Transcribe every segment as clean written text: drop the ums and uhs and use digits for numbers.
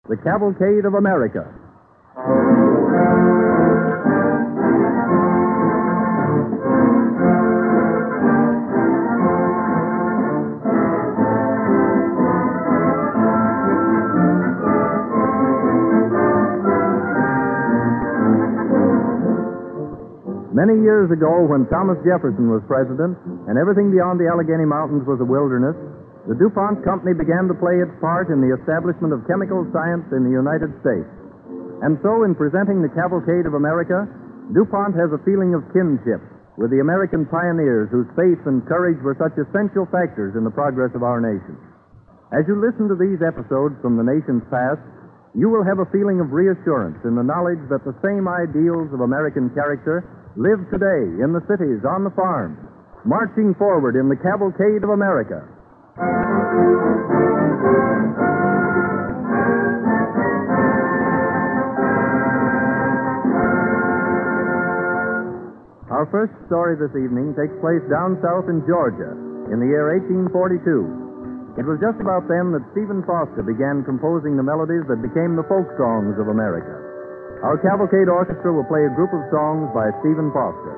The Cavalcade of America. Many years ago, when Thomas Jefferson was president and everything beyond the Allegheny Mountains was a wilderness, the DuPont Company began to play its part in the establishment of chemical science in the United States. And so, in presenting the Cavalcade of America, DuPont has a feeling of kinship with the American pioneers whose faith and courage were such essential factors in the progress of our nation. As you listen to these episodes from the nation's past, you will have a feeling of reassurance in the knowledge that the same ideals of American character live today in the cities, on the farms, marching forward in the Cavalcade of America. Our first story this evening takes place down south in Georgia in the year 1842. It was just about then that Stephen Foster began composing the melodies that became the folk songs of America. Our Cavalcade Orchestra will play a group of songs by Stephen Foster.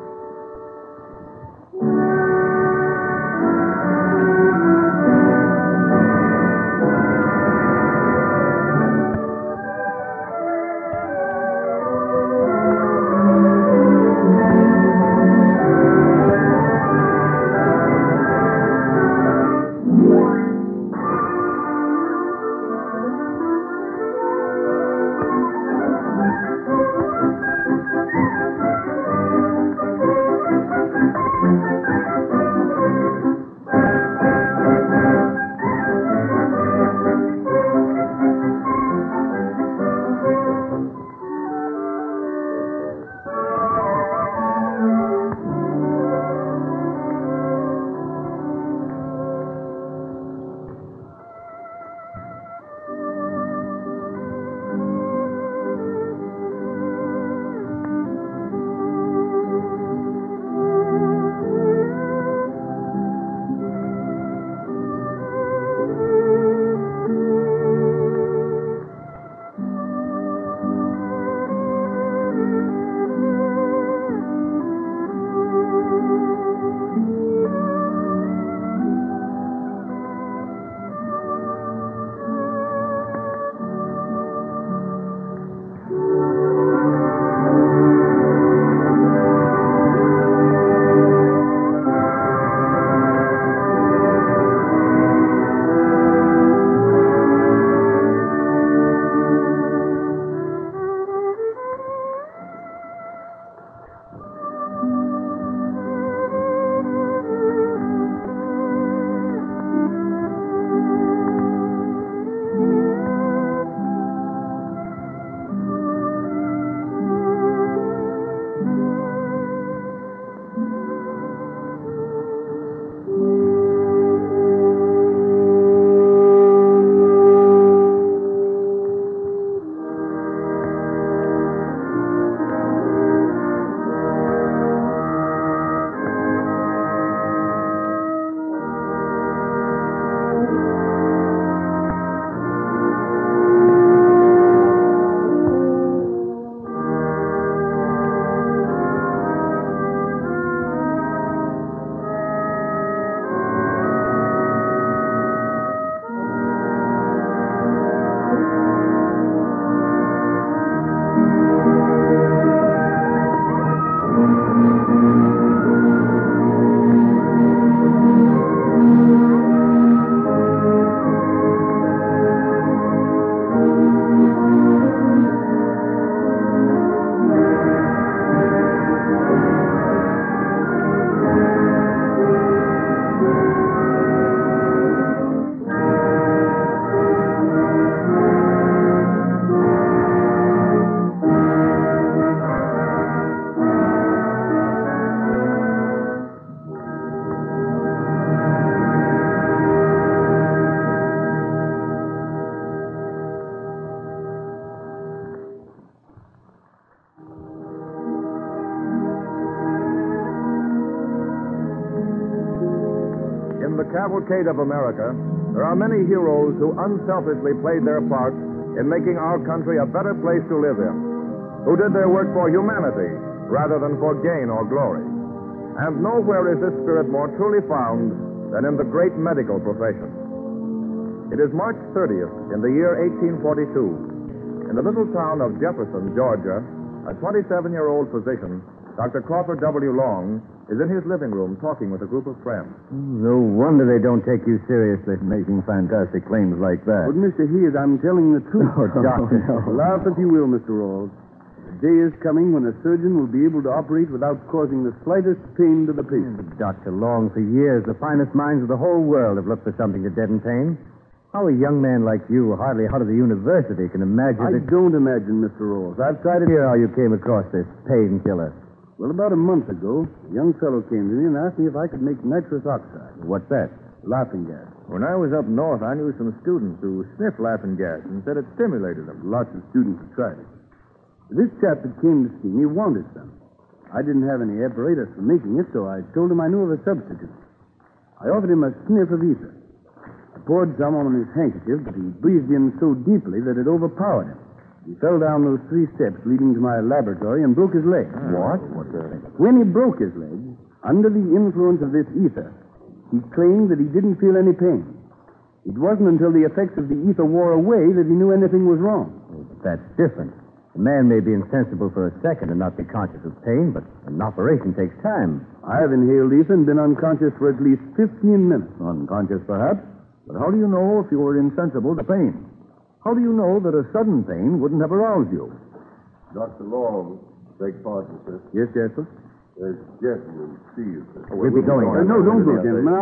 In the Cavalcade of America, there are many heroes who unselfishly played their parts in making our country a better place to live in, who did their work for humanity rather than for gain or glory. And nowhere is this spirit more truly found than in the great medical profession. It is March 30th in the year 1842. In the little town of Jefferson, Georgia, a 27-year-old physician, Dr. Crawford W. Long, is in his living room talking with a group of friends. No wonder they don't take you seriously, making fantastic claims like that. But, Mr. Hayes, I'm telling the truth. Oh, Doctor. Laugh if you will, Mr. Rawls. The day is coming when a surgeon will be able to operate without causing the slightest pain to the patient. Dr. Long, for years, the finest minds of the whole world have looked for something to deaden pain. How a young man like you, hardly out of the university, can imagine I don't imagine, Mr. Rawls. I've tried it. Hear how you came across this painkiller. Well, about a month ago, a young fellow came to me and asked me if I could make nitrous oxide. What's that? Laughing gas. When I was up north, I knew some students who sniffed laughing gas and said it stimulated them. Lots of students have tried it. This chap that came to see me wanted some. I didn't have any apparatus for making it, so I told him I knew of a substitute. I offered him a sniff of ether. I poured some on his handkerchief, but he breathed in so deeply that it overpowered him. He fell down those 3 steps leading to my laboratory and broke his leg. What? When he broke his leg, under the influence of this ether, he claimed that he didn't feel any pain. It wasn't until the effects of the ether wore away that he knew anything was wrong. That's different. A man may be insensible for a second and not be conscious of pain, but an operation takes time. I've inhaled ether and been unconscious for at least 15 minutes. Unconscious, perhaps? But how do you know if you were insensible to pain? How do you know that a sudden pain wouldn't have aroused you? Dr. Long, beg pardon, sir. Yes, Jasper? There's gentlemen, see you, sir. We'll be going. No, don't go, gentlemen.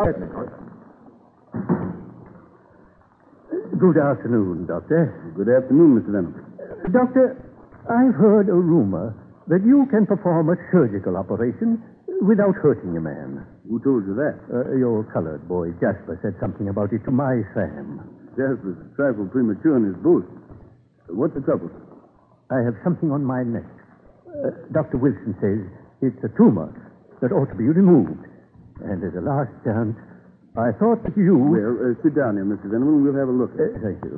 Good afternoon, Doctor. Good afternoon, Mr. Venable. Doctor, I've heard a rumor that you can perform a surgical operation without hurting a man. Who told you that? Your colored boy, Jasper, said something about it to my Sam. Jasper's a trifle premature in his boast. What's the trouble? I have something on my neck. Dr. Wilson says it's a tumor that ought to be removed. And as a last chance, I thought that you... Well, sit down here, Mr. Venable, and we'll have a look. Thank you.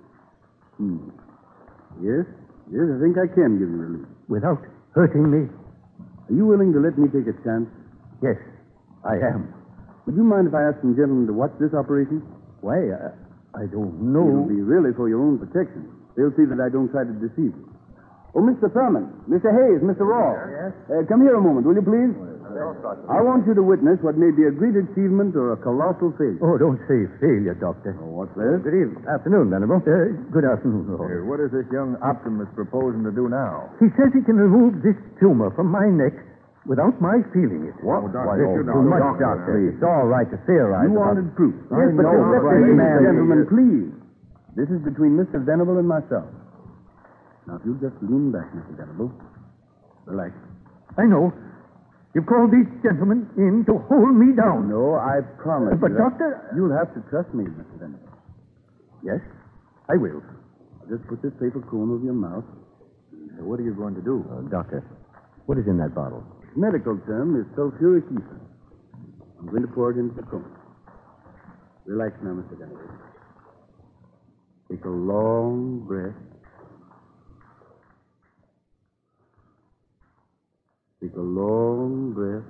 Yes, I think I can give you relief. Without hurting me? Are you willing to let me take a chance? Yes, I am. Would you mind if I ask some gentlemen to watch this operation? Why, I don't know. It'll be really for your own protection. They'll see that I don't try to deceive you. Oh, Mr. Thurman, Mr. Hayes, Mr. Rawls. Yes? Come here a moment, will you please? I want you to witness what may be a great achievement or a colossal failure. Oh, don't say failure, Doctor. What's that? Good afternoon, Venable. Good afternoon, Rawls. What is this young optimist proposing to do now? He says he can remove this tumor from my neck without my feeling it. What? Why, this is too much, Doctor. It's all right to theorize You about... wanted proof. Yes, but no, let please, this man... gentlemen, please. This is between Mr. Venable and myself. Now, if you'll just lean back, Mr. Venable. Relax. I know. You've called these gentlemen in to hold me down. No, I promise But, you that Doctor... You'll have to trust me, Mr. Venable. Yes, I will. I'll just put this paper cone over your mouth. What are you going to do? Doctor, what is in that bottle? Its medical term is sulfuric ether. I'm going to pour it into the cone. Relax now, Mr. Venable. Take a long breath. Take a long breath.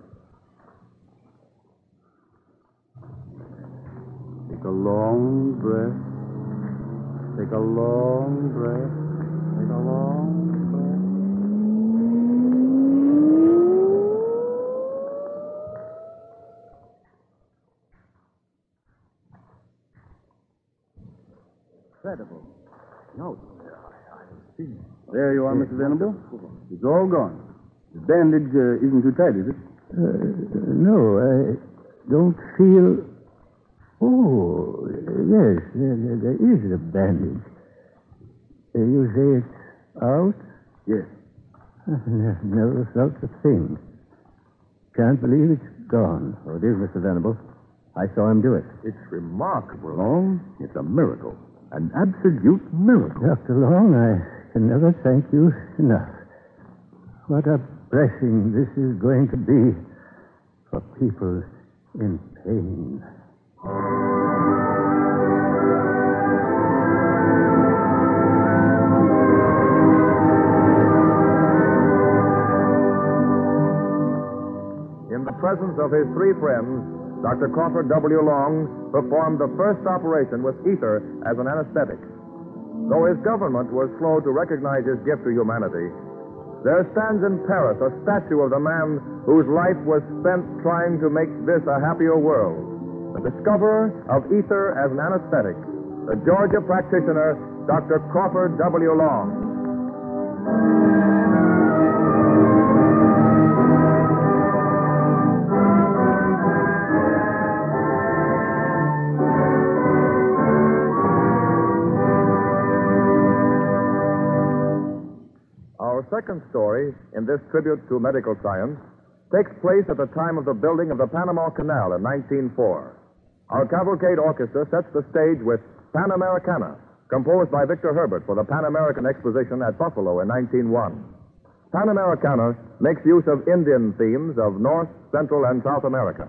Take a long breath. Take a long breath. Take a long breath. Incredible. No. There you are, Mr. Venable. It's all gone. The bandage isn't too tight, is it? No, I don't feel... Oh, yes, there is a bandage. You say it's out? Yes. Never felt a thing. Can't believe it's gone. Oh, it is, Mr. Venable. I saw him do it. It's remarkable. Long, it's a miracle. An absolute miracle. Dr. Long, I can never thank you enough. What a blessing this is going to be for people in pain. presence of his three friends, Dr. Crawford W. Long performed the first operation with ether as an anesthetic. Though his government was slow to recognize his gift to humanity, there stands in Paris a statue of the man whose life was spent trying to make this a happier world. The discoverer of ether as an anesthetic, the Georgia practitioner, Dr. Crawford W. Long. Our second story in this tribute to medical science takes place at the time of the building of the Panama Canal in 1904. Our cavalcade orchestra sets the stage with Pan Americana, composed by Victor Herbert for the Pan American Exposition at Buffalo in 1901. Pan Americana makes use of Indian themes of North, Central, and South America.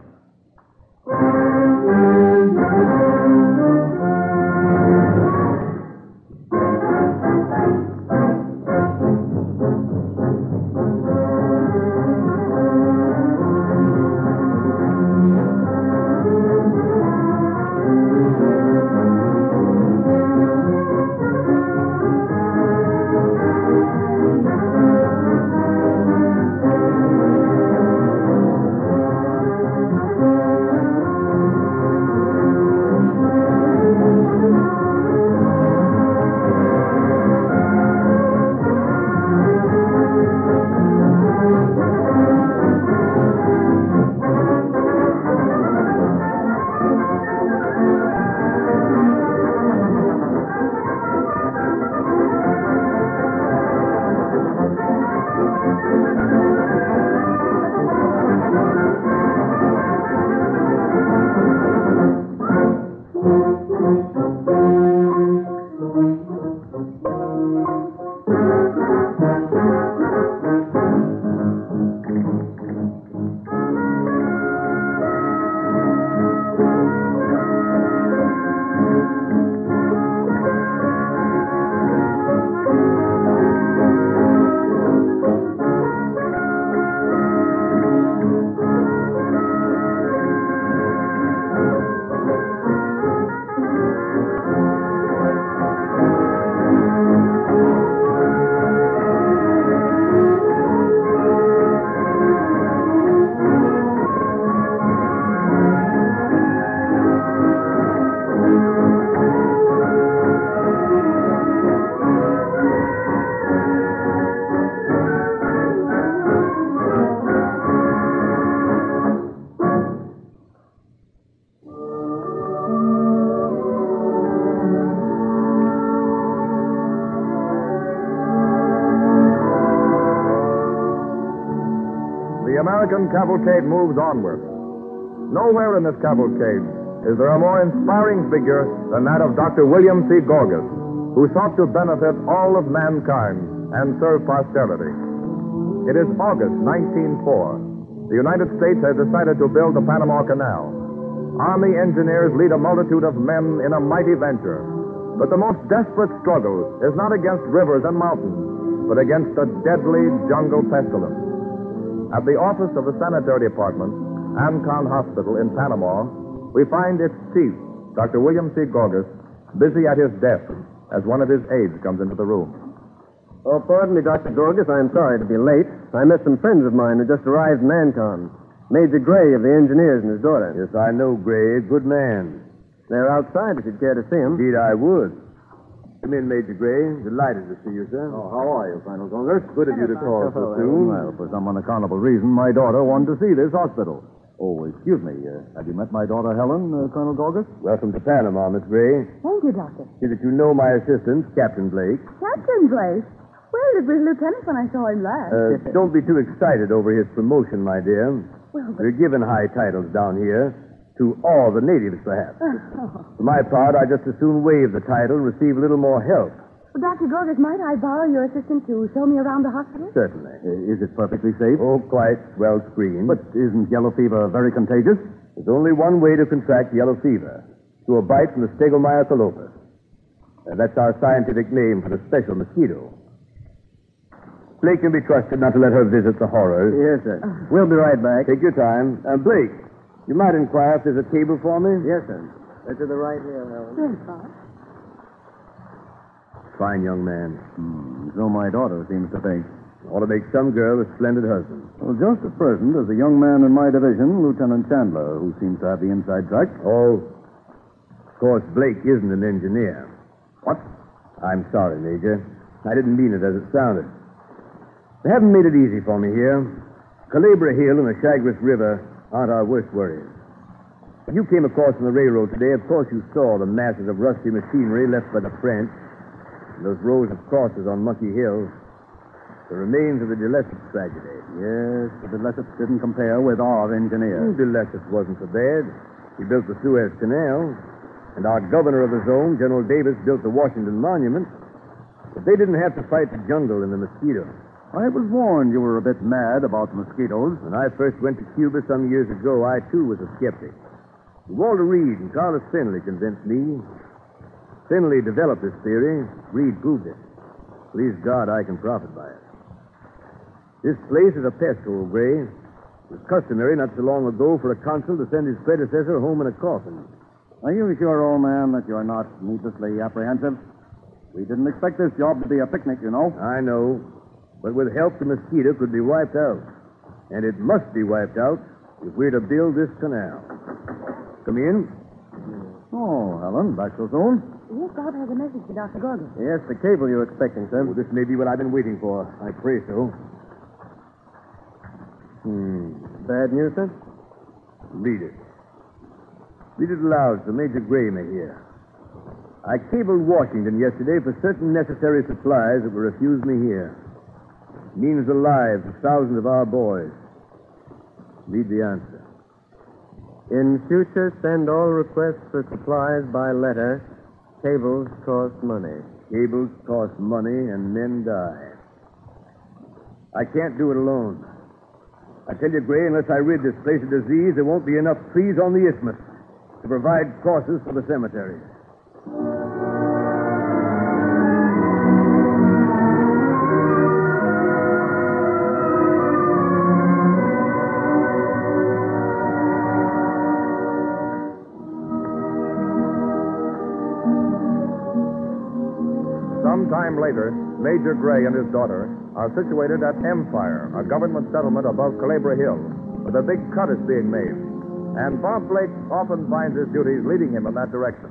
American cavalcade moves onward. Nowhere in this cavalcade is there a more inspiring figure than that of Dr. William C. Gorgas, who sought to benefit all of mankind and serve posterity. It is August 1904. The United States has decided to build the Panama Canal. Army engineers lead a multitude of men in a mighty venture. But the most desperate struggle is not against rivers and mountains, but against a deadly jungle pestilence. At the office of the Sanitary Department, Ancon Hospital in Panama, we find its chief, Dr. William C. Gorgas, busy at his desk as one of his aides comes into the room. Oh, pardon me, Dr. Gorgas. I'm sorry to be late. I met some friends of mine who just arrived in Ancon. Major Gray of the engineers and his daughter. Yes, I know Gray. Good man. They're outside if you'd care to see them. Indeed, I would. Come in, Major Gray. Delighted to see you, sir. Oh, how are you, Colonel Gorgas? Good of you to call so soon. Well, for some unaccountable reason, my daughter wanted to see this hospital. Oh, excuse me. Have you met my daughter, Helen, Colonel Gorgas? Welcome to Panama, Miss Gray. Thank you, Doctor. See that you know my assistant, Captain Blake. Captain Blake? Well, it was Lieutenant when I saw him last. Don't be too excited over his promotion, my dear. Well, but... We're given high titles down here to all the natives, perhaps. For my part, I just as soon waive the title and receive a little more help. Well, Dr. Gorgas, might I borrow your assistant to show me around the hospital? Certainly. Is it perfectly safe? Oh, quite well screened. But isn't yellow fever very contagious? There's only one way to contract yellow fever, through a bite from the Stegomyia colopus. That's our scientific name for the special mosquito. Blake can be trusted not to let her visit the horrors. Yes, sir. We'll be right back. Take your time. Blake, you might inquire if there's a table for me? Yes, sir. Right to the right here, Helen. Yes, Bob. Fine young man. So my daughter seems to think. Ought to make some girl a splendid husband. Well, just at present, there's a young man in my division, Lieutenant Chandler, who seems to have the inside track. Oh, of course, Blake isn't an engineer. What? I'm sorry, Major. I didn't mean it as it sounded. They haven't made it easy for me here. Calabria Hill and the Chagres River aren't our worst worries. When you came across on the railroad today, of course you saw the masses of rusty machinery left by the French, and those rows of crosses on Monkey Hill, the remains of the De Lesseps tragedy. Yes, but the Lesseps didn't compare with our engineer. De Lesseps wasn't so bad. He built the Suez Canal, and our governor of the zone, General Davis, built the Washington Monument. But they didn't have to fight the jungle and the mosquito. I was warned you were a bit mad about mosquitoes. When I first went to Cuba some years ago, I, too, was a skeptic. Walter Reed and Carlos Finley convinced me. Finley developed this theory. Reed proved it. Please God, I can profit by it. This place is a pest hole, Gray. It was customary not so long ago for a consul to send his predecessor home in a coffin. Are you sure, old man, that you're not needlessly apprehensive? We didn't expect this job to be a picnic, you know. I know. But with help, the mosquito could be wiped out. And it must be wiped out if we're to build this canal. Come in. Oh, Helen, back so soon? Yes, Bob has a message for Dr. Gorgas. Yes, the cable you're expecting, sir. Oh, this may be what I've been waiting for. I pray so. Bad news, sir? Read it. Read it aloud so Major Gray may hear. I cabled Washington yesterday for certain necessary supplies that were refused me here. It means the lives of thousands of our boys. Read the answer. In future, send all requests for supplies by letter. Cables cost money. Cables cost money and men die. I can't do it alone. I tell you, Gray, unless I rid this place of disease, there won't be enough trees on the isthmus to provide crosses for the cemeteries. Sometime later, Major Gray and his daughter are situated at Empire, a government settlement above Calabria Hill, where the big cut is being made. And Bob Blake often finds his duties leading him in that direction.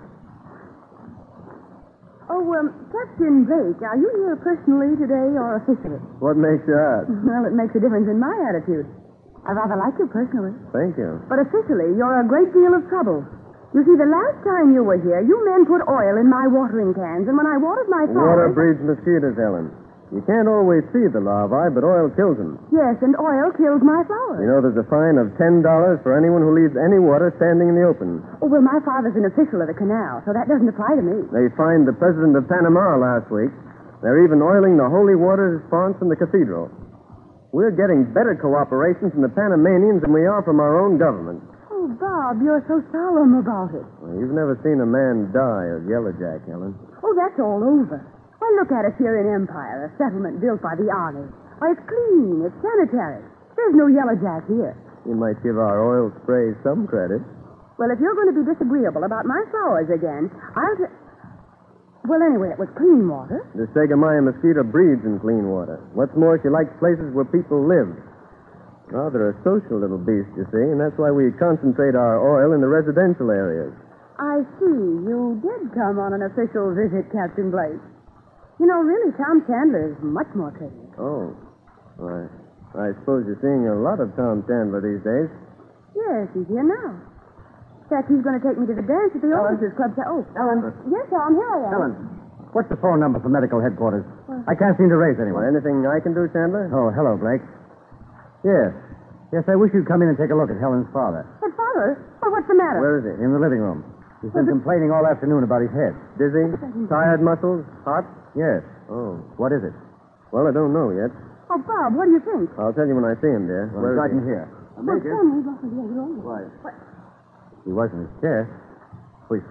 Oh, Captain Blake, are you here personally today or officially? What makes you ask? Well, it makes a difference in my attitude. I rather like you personally. Thank you. But officially, you're a great deal of trouble. You see, the last time you were here, you men put oil in my watering cans, and when I watered my Water flowers... breeds mosquitoes, Helen. You can't always see the larvae, but oil kills them. Yes, and oil kills my flowers. You know, there's a fine of $10 for anyone who leaves any water standing in the open. Oh, well, my father's an official of the canal, so that doesn't apply to me. They fined the president of Panama last week. They're even oiling the holy waters font from the cathedral. We're getting better cooperation from the Panamanians than we are from our own government. Oh, Bob, you're so solemn about it. Well, you've never seen a man die of yellowjack, Helen. Oh, that's all over. Why, look at us here in Empire, a settlement built by the Army. Why, it's clean, it's sanitary. There's no yellowjack here. You might give our oil sprays some credit. Well, if you're going to be disagreeable about my flowers again, Well, anyway, it was clean water. The Sagamaya mosquito breeds in clean water. What's more, she likes places where people live. Well, they're a social little beast, you see, and that's why we concentrate our oil in the residential areas. I see. You did come on an official visit, Captain Blake. You know, really, Tom Chandler is much more courteous. Oh. Why, I suppose you're seeing a lot of Tom Chandler these days. Yes, he's here now. In fact, he's going to take me to the dance at the Officers Club. Ellen. Yes, Tom, here I am. Ellen, what's the phone number for medical headquarters? I can't seem to raise anyone. Anything I can do, Chandler? Oh, hello, Blake. Yes. Yes, I wish you'd come in and take a look at Helen's father. But, Father, well, what's the matter? Where is he? In the living room. He's been complaining all afternoon about his head. Dizzy? Tired muscles? Hot? Yes. Oh. What is it? Well, I don't know yet. Oh, Bob, what do you think? I'll tell you when I see him, dear. Well, he's right in here. Well, tell me, what? He was in his chair. Oh, he's fallen.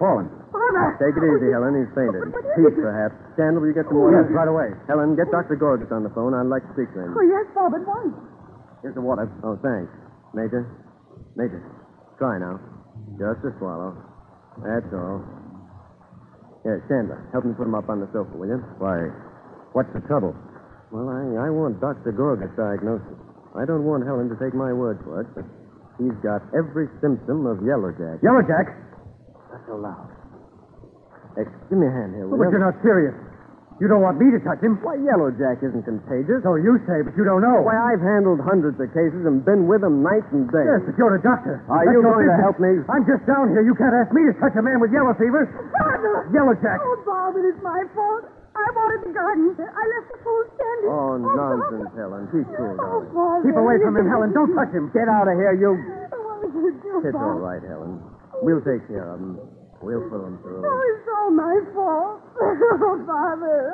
Father! Take it easy, Helen. He's fainted. Heat, perhaps. Scandal, will you get some water? Yes, right away. Helen, get Dr. Gorgas on the phone. I'd like to speak to him. Oh, yes, Bob, at once. Here's the water. Oh, thanks. Major. Try now. Just a swallow. That's all. Here, Chandler, help me put him up on the sofa, will you? Why, what's the trouble? Well, I want Dr. Gorgas' diagnosis. I don't want Helen to take my word for it, but he's got every symptom of yellow jack. Yellow Jack? Not so loud. Give me a hand here, will But you? you're not serious. You don't want me to touch him. Why, yellow jack isn't contagious. So you say, but you don't know. Why, I've handled hundreds of cases and been with them night and day. Yes, but you're a doctor. Are That's you your going to business. help me? I'm just down here. You can't ask me to touch a man with yellow fever. Father! Yellow Jack. Oh, Bob, it is my fault. I wanted the garden. I left the food standing. Oh, Bob. nonsense, Helen. Keep cool, Oh, darling. Father. Keep away from him, Helen. Don't touch him. Get out of here, you... What did you do, It's Bob? all right, Helen. We'll take care of him. We'll pull him through. Oh, it's all my fault. Oh, Father.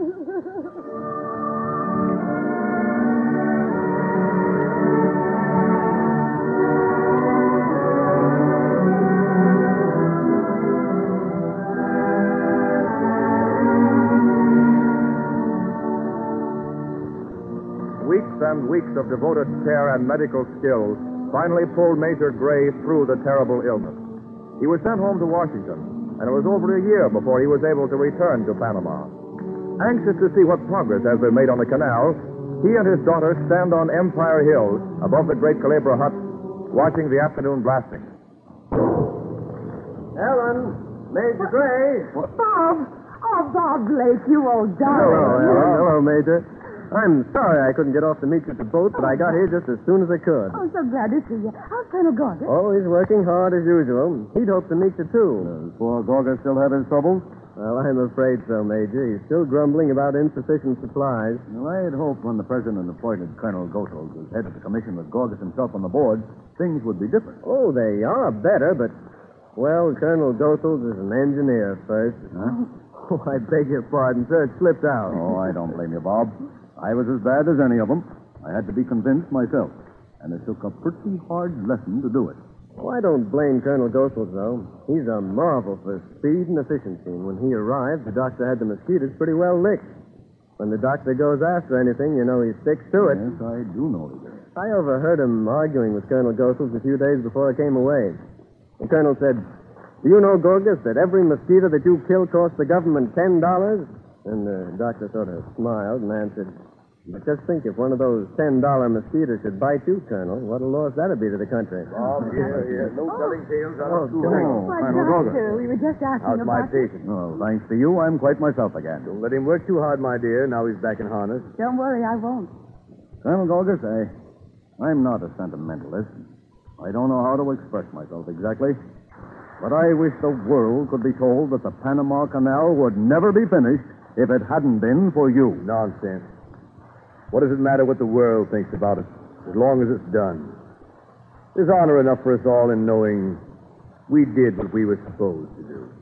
Weeks and weeks of devoted care and medical skill finally pulled Major Gray through the terrible illness. He was sent home to Washington, and it was over a year before he was able to return to Panama. Anxious to see what progress has been made on the canal, he and his daughter stand on Empire Hill above the great Culebra hut, watching the afternoon blasting. Helen! Major Gray! Bob! Oh, Bob Blake, you old darling. Hello, Helen. Hello, Major. I'm sorry I couldn't get off to meet you at the boat, but I got here just as soon as I could. Oh, so glad to see you. How's Colonel Gorgas? Oh, he's working hard as usual. He'd hoped to meet you, too. Poor Gorgas still have his troubles? Well, I'm afraid so, Major. He's still grumbling about insufficient supplies. Well, I had hoped when the president appointed Colonel Goethals as head of the commission with Gorgas himself on the board, things would be different. Oh, they are better, but... Well, Colonel Goethals is an engineer first. Huh? Oh, I beg your pardon, sir. It slipped out. Oh, I don't blame you, Bob. I was as bad as any of them. I had to be convinced myself. And it took a pretty hard lesson to do it. Oh, I don't blame Colonel Goethals, though. He's a marvel for speed and efficiency. And when he arrived, the doctor had the mosquitoes pretty well licked. When the doctor goes after anything, you know he sticks to it. Yes, I do know it. I overheard him arguing with Colonel Goethals a few days before I came away. The colonel said, "Do you know, Gorgas, that every mosquito that you kill costs the government $10? And the doctor sort of smiled and answered, "But just think, if one of those $10 mosquitoes should bite you, Colonel, what a loss that'd be to the country." Here. No telling tales out Oh, of school. thanks. Why, Colonel Doctor, Gorgas. we were just asking How's my about... patient? Oh, thanks to you, I'm quite myself again. Don't let him work too hard, my dear. Now he's back in harness. Don't worry, I won't. Colonel Gorgas, I'm not a sentimentalist. I don't know how to express myself exactly. But I wish the world could be told that the Panama Canal would never be finished if it hadn't been for you. Nonsense. What does it matter what the world thinks about it, as long as it's done? There's honor enough for us all in knowing we did what we were supposed to do.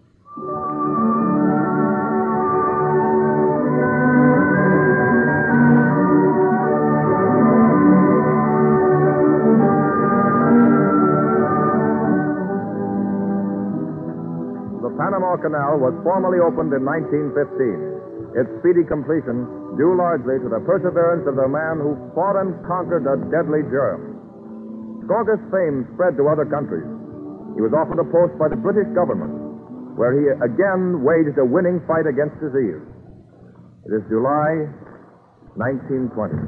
The Panama Canal was formally opened in 1915. Its speedy completion due largely to the perseverance of the man who fought and conquered a deadly germ. Gorgas' fame spread to other countries. He was offered a post by the British government, where he again waged a winning fight against disease. It is July 1920.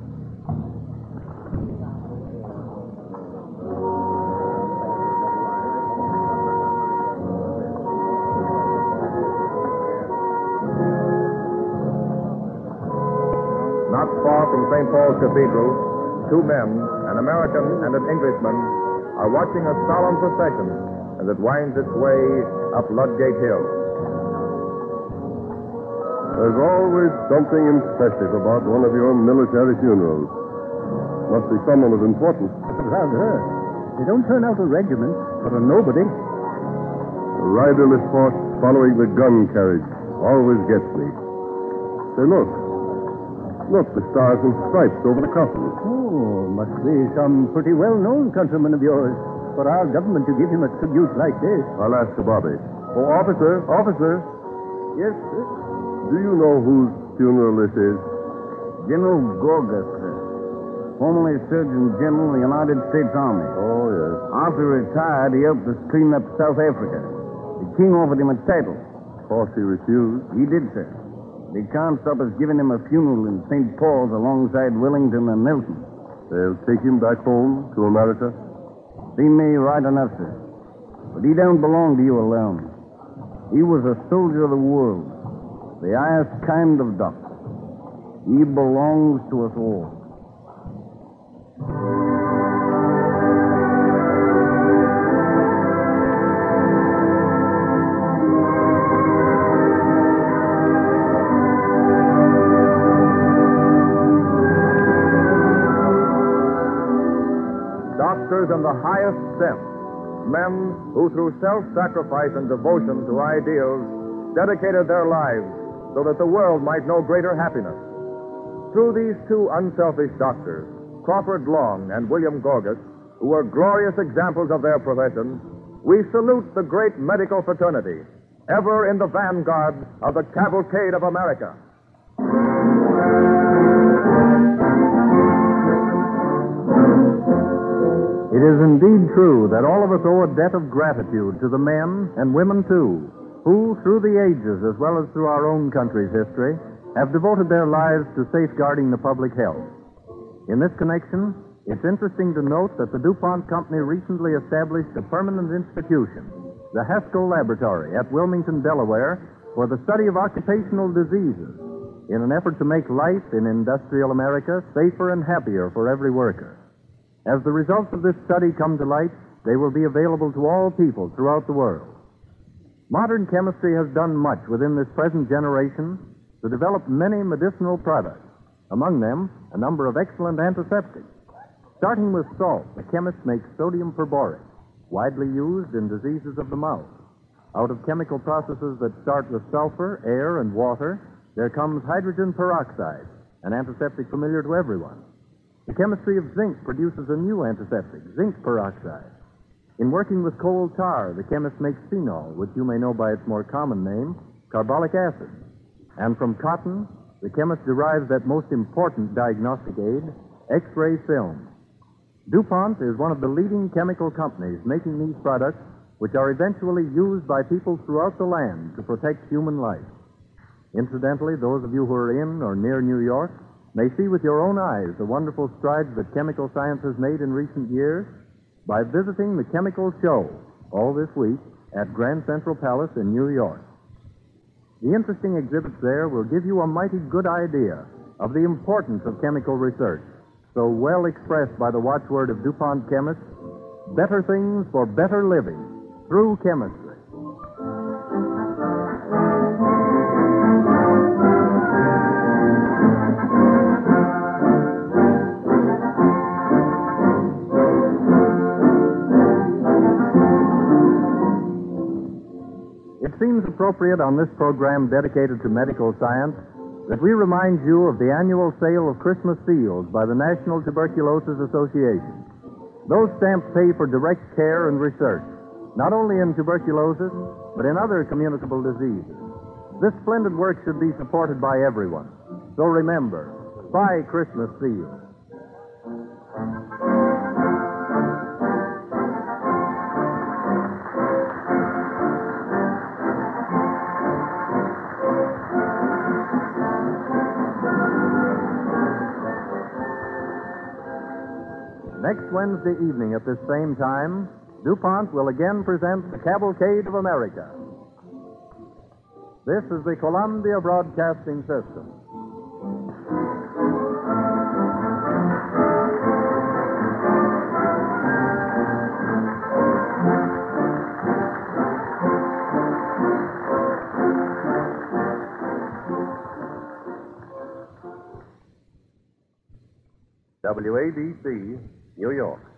Not far from St. Paul's Cathedral, two men, an American and an Englishman, are watching a solemn procession as it winds its way up Ludgate Hill. There's always something impressive about one of your military funerals. Must be someone of importance. Rather. They don't turn out a regiment, but a nobody. A riderless horse following the gun carriage always gets me. Say, look. Look, the stars and stripes over the coffin. Oh, must be some pretty well-known countryman of yours for our government to give him a tribute like this. I'll ask the Bobby. Oh, officer. Yes, sir. Do you know whose funeral this is? General Gorgas, sir. Formerly Surgeon General of the United States Army. Oh, yes. After he retired, he helped us clean up South Africa. The king offered him a title. Of course he refused. He did, sir. They can't stop us giving him a funeral in St. Paul's alongside Wellington and Nelson. They'll take him back home to America? They may, right enough, sir. But he don't belong to you alone. He was a soldier of the world, the highest kind of doctor. He belongs to us all. Doctors in the highest sense, men who through self-sacrifice and devotion to ideals dedicated their lives so that the world might know greater happiness. Through these two unselfish doctors, Crawford Long and William Gorgas, who were glorious examples of their profession, we salute the great medical fraternity, ever in the vanguard of the cavalcade of America. It is indeed true that all of us owe a debt of gratitude to the men and women, too, who, through the ages as well as through our own country's history, have devoted their lives to safeguarding the public health. In this connection, it's interesting to note that the DuPont Company recently established a permanent institution, the Haskell Laboratory at Wilmington, Delaware, for the study of occupational diseases in an effort to make life in industrial America safer and happier for every worker. As the results of this study come to light, they will be available to all people throughout the world. Modern chemistry has done much within this present generation to develop many medicinal products, among them a number of excellent antiseptics. Starting with salt, the chemist makes sodium perborate, widely used in diseases of the mouth. Out of chemical processes that start with sulfur, air, and water, there comes hydrogen peroxide, an antiseptic familiar to everyone. The chemistry of zinc produces a new antiseptic, zinc peroxide. In working with coal tar, the chemist makes phenol, which you may know by its more common name, carbolic acid. And from cotton, the chemist derives that most important diagnostic aid, X-ray film. DuPont is one of the leading chemical companies making these products, which are eventually used by people throughout the land to protect human life. Incidentally, those of you who are in or near New York may see with your own eyes the wonderful strides that chemical science has made in recent years by visiting the Chemical Show all this week at Grand Central Palace in New York. The interesting exhibits there will give you a mighty good idea of the importance of chemical research, so well expressed by the watchword of DuPont chemists, better things for better living through chemistry. It seems appropriate on this program dedicated to medical science that we remind you of the annual sale of Christmas seals by the National Tuberculosis Association. Those stamps pay for direct care and research, not only in tuberculosis, but in other communicable diseases. This splendid work should be supported by everyone. So remember, buy Christmas seals. Next Wednesday evening at this same time, DuPont will again present the Cavalcade of America. This is the Columbia Broadcasting System. WABC, New York.